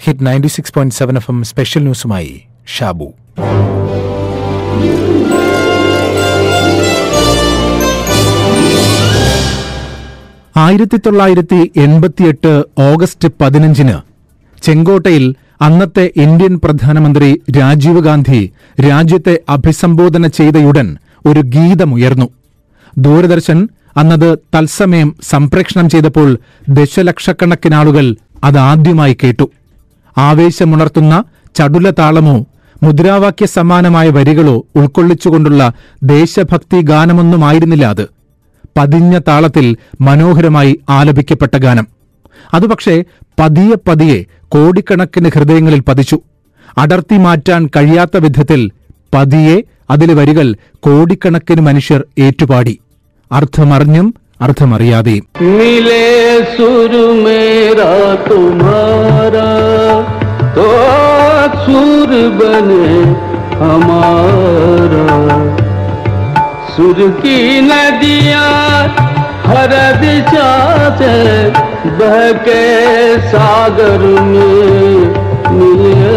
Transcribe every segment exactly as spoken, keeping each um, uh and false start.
Hit ninety six point seven FM എം സ്പെഷ്യൽ ന്യൂസുമായി ഷാബു. ആയിരത്തി തൊള്ളായിരത്തി എൺപത്തിയെട്ട് ഓഗസ്റ്റ് പതിനഞ്ചിന് ചെങ്കോട്ടയിൽ അന്നത്തെ ഇന്ത്യൻ പ്രധാനമന്ത്രി രാജീവ് ഗാന്ധി രാജ്യത്തെ അഭിസംബോധന ചെയ്തയുടൻ ഒരു ഗീതമുയർന്നു. ദൂരദർശൻ അന്നത് തത്സമയം സംപ്രേഷണം ചെയ്തപ്പോൾ ദശലക്ഷക്കണക്കിനാളുകൾ അതാദ്യമായി കേട്ടു. ആവേശമുണർത്തുന്ന ചടുല താളമോ മുദ്രാവാക്യ സമാനമായ വരികളോ ഉൾക്കൊള്ളിച്ചുകൊണ്ടുള്ള ദേശഭക്തി ഗാനമൊന്നുമായിരുന്നില്ല അത്. പതിഞ്ഞ താളത്തിൽ മനോഹരമായി ആലപിക്കപ്പെട്ട ഗാനം. അതുപക്ഷേ പതിയെ പതിയെ കോടിക്കണക്കിന് ഹൃദയങ്ങളിൽ പതിച്ചു. അടർത്തി മാറ്റാൻ കഴിയാത്ത വിധത്തിൽ പതിയെ അതിലെ വരികൾ കോടിക്കണക്കിന് മനുഷ്യർ ഏറ്റുപാടി, അർത്ഥമറിഞ്ഞും അർത്ഥമറിയാതെയും. മിലേ സുർ മേരാ തുമ്ഹാരാ തോ സുർ ബനെ ഹമാരാ सुर की नदियाँ हर दिशा से बहके सागर में मिले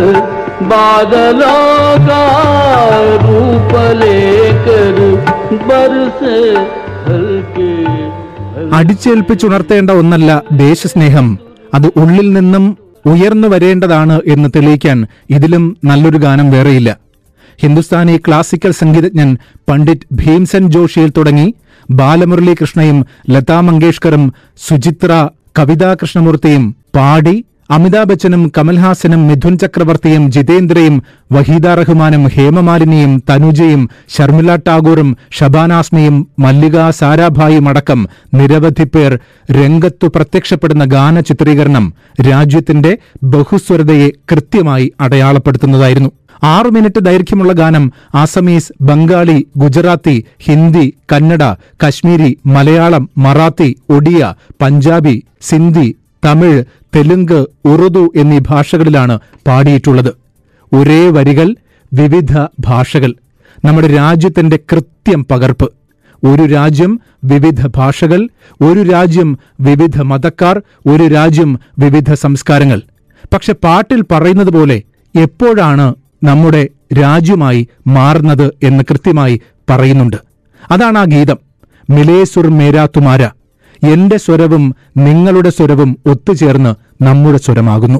बादलों का रूप लेकर बरसे हल्के. അടിച്ചേൽപ്പിച്ചുണർത്തേണ്ട ഒന്നല്ല ദേശസ്നേഹം, അത് ഉള്ളിൽ നിന്നും ഉയർന്നു വരേണ്ടതാണ് എന്ന് തെളിയിക്കാൻ ഇതിലും നല്ലൊരു ഗാനം വേറെയില്ല. ഹിന്ദുസ്ഥാനി ക്ലാസിക്കൽ സംഗീതജ്ഞൻ പണ്ഡിറ്റ് ഭീംസെൻ ജോഷിയിൽ തുടങ്ങി ബാലമുരളി കൃഷ്ണയും ലതാ മങ്കേഷ്കറും സുചിത്ര കവിതാ കൃഷ്ണമൂർത്തിയും പാടി അമിതാഭ് ബച്ചനും കമൽഹാസനും മിഥുൻ ചക്രവർത്തിയും ജിതേന്ദ്രയും വഹീദ റഹ്മാനും ഹേമമാലിനിയും തനുജയും ശർമിള ടാഗോറും ഷബാനാസ്മിയും മല്ലിക സാരാഭായും അടക്കം നിരവധി പേർ രംഗത്തു പ്രത്യക്ഷപ്പെടുന്ന ഗാന ചിത്രീകരണം രാജ്യത്തിന്റെ ബഹുസ്വരതയെ കൃത്യമായി അടയാളപ്പെടുത്തുന്നതായിരുന്നു. ആറു മിനിറ്റ് ദൈർഘ്യമുള്ള ഗാനം ആസമീസ്, ബംഗാളി, ഗുജറാത്തി, ഹിന്ദി, കന്നഡ, കശ്മീരി, മലയാളം, മറാത്തി, ഒഡിയ, പഞ്ചാബി, സിന്ധി, തമിഴ്, തെലുങ്ക്, ഉറുദു എന്നീ ഭാഷകളിലാണ് പാടിയിട്ടുള്ളത്. ഒരേ വരികൾ, വിവിധ ഭാഷകൾ. നമ്മുടെ രാജ്യത്തിന്റെ കൃത്യം പകർപ്പ്. ഒരു രാജ്യം, വിവിധ ഭാഷകൾ. ഒരു രാജ്യം, വിവിധ മതക്കാർ. ഒരു രാജ്യം, വിവിധ സംസ്കാരങ്ങൾ. പക്ഷെ പാട്ടിൽ പറയുന്നത് പോലെ എപ്പോഴാണ് നമ്മുടെ രാജ്യമായി മാറുന്നത് എന്ന് കൃത്യമായി പറയുന്നുണ്ട്. അതാണ് ആ ഗീതം. മിലേ സുർ മേരാ തുമാര. എന്റെ സ്വരവും നിങ്ങളുടെ സ്വരവും ഒത്തുചേർന്ന് നമ്മുടെ സ്വരമാകുന്നു.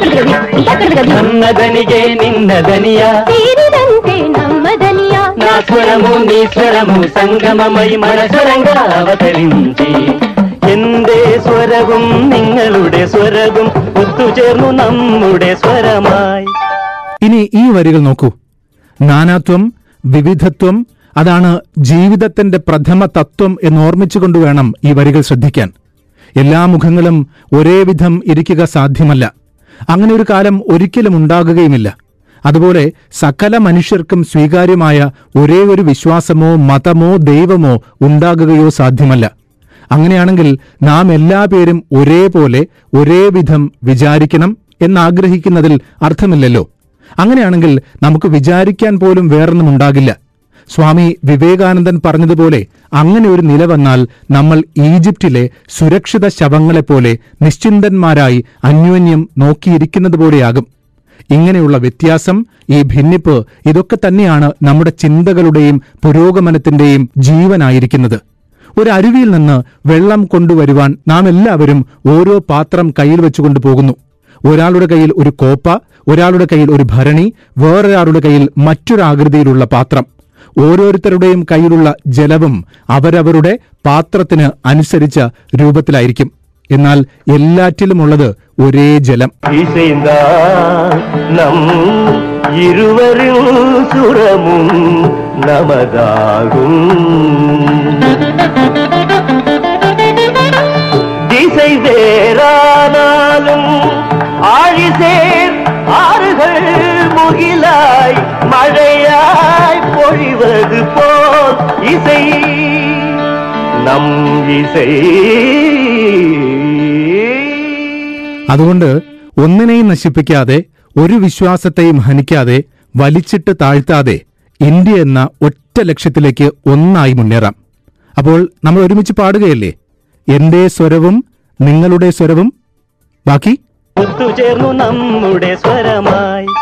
എന്റെ സ്വരവും നിങ്ങളുടെ സ്വരവും ഒത്തുചേർന്നു നമ്മുടെ സ്വരമായി. ഇനി ഈ വരികൾ നോക്കൂ. നാനാത്വം, വിവിധത്വം, അതാണ് ജീവിതത്തിന്റെ പ്രഥമ തത്വം എന്നോർമ്മിച്ചുകൊണ്ട് വേണം ഈ വരികൾ ശ്രദ്ധിക്കാൻ. എല്ലാ മുഖങ്ങളും ഒരേ വിധം ഇരിക്കുക സാധ്യമല്ല. അങ്ങനെ ഒരു കാലം ഒരിക്കലും ഉണ്ടാകുകയുമില്ല. അതുപോലെ സകല മനുഷ്യർക്കും സ്വീകാര്യമായ ഒരേ ഒരു വിശ്വാസമോ മതമോ ദൈവമോ ഉണ്ടാകുകയോ സാധ്യമല്ല. അങ്ങനെയാണെങ്കിൽ നാം എല്ലാ പേരും ഒരേപോലെ ഒരേ വിധം വിചാരിക്കണം എന്നാഗ്രഹിക്കുന്നതിൽ അർത്ഥമില്ലല്ലോ. അങ്ങനെയാണെങ്കിൽ നമുക്ക് വിചാരിക്കാൻ പോലും വേറൊന്നും ഉണ്ടാകില്ല. സ്വാമി വിവേകാനന്ദൻ പറഞ്ഞതുപോലെ അങ്ങനെ ഒരു നില വന്നാൽ നമ്മൾ ഈജിപ്തിലെ സുരക്ഷിത ശവങ്ങളെപ്പോലെ നിശ്ചിന്തന്മാരായി അന്യോന്യം നോക്കിയിരിക്കുന്നത് പോലെയാകും. ഇങ്ങനെയുള്ള വ്യത്യാസം, ഈ ഭിന്നിപ്പ്, ഇതൊക്കെ തന്നെയാണ് നമ്മുടെ ചിന്തകളുടെയും പുരോഗമനത്തിന്റെയും ജീവനായിരിക്കുന്നത്. ഒരു അരുവിയിൽ നിന്ന് വെള്ളം കൊണ്ടുവരുവാൻ നാം എല്ലാവരും ഓരോ പാത്രം കയ്യിൽ വെച്ചുകൊണ്ട് പോകുന്നു. ഒരാളുടെ കയ്യിൽ ഒരു കോപ്പ, ഒരാളുടെ കയ്യിൽ ഒരു ഭരണി, വേറൊരാളുടെ കയ്യിൽ മറ്റൊരാകൃതിയിലുള്ള പാത്രം. ഓരോരുത്തരുടെയും കയ്യിലുള്ള ജലവും അവരവരുടെ പാത്രത്തിന് അനുസരിച്ച രൂപത്തിലായിരിക്കും. എന്നാൽ എല്ലാറ്റിലുമുള്ളത് ഒരേ ജലം. ഇരുവരും സുരമും നമതാകും ദിശை வேறானாலும் ஆழிசேர் ஆறுகள் முகிலாய் மழையாய் பொழிவது போல் இசை நம் இசை. അതുകൊണ്ട് ഒന്നിനെയും നശിപ്പിക്കാതെ ഒരു വിശ്വാസത്തെയും ഹനിക്കാതെ വലിച്ചിട്ട് താഴ്ത്താതെ ഇന്ത്യ എന്ന ഒറ്റ ലക്ഷ്യത്തിലേക്ക് ഒന്നായി മുന്നേറാം. അപ്പോൾ നമ്മൾ ഒരുമിച്ച് പാടുകയല്ലേ? എന്റെ സ്വരവും നിങ്ങളുടെ സ്വരവും. ബാക്കി ഒത്തുചേർന്നു നമ്മുടെ സ്വരമായി.